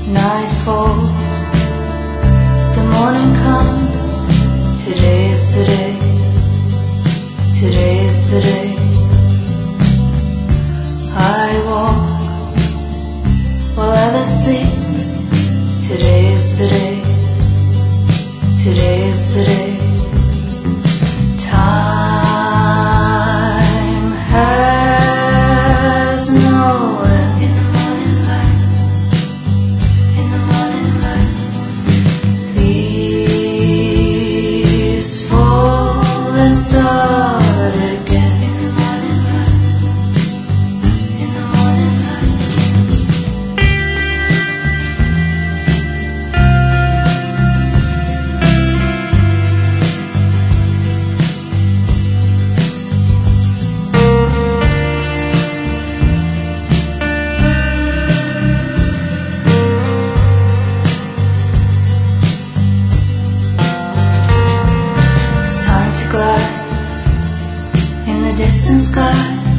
Night falls, the morning comes. Today is the day. Today is the day. I walk while others sleep. Today is the day. Today is the day. Time has no end. In the morning light, in the morning light, leaves fall and start again. In the morning light, in the morning light. In the distant sky,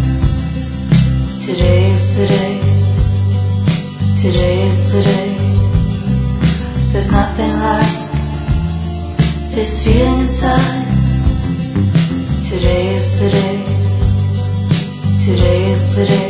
today is the day. Today is the day. There's nothing like this feeling inside. Today is the day. Today is the day.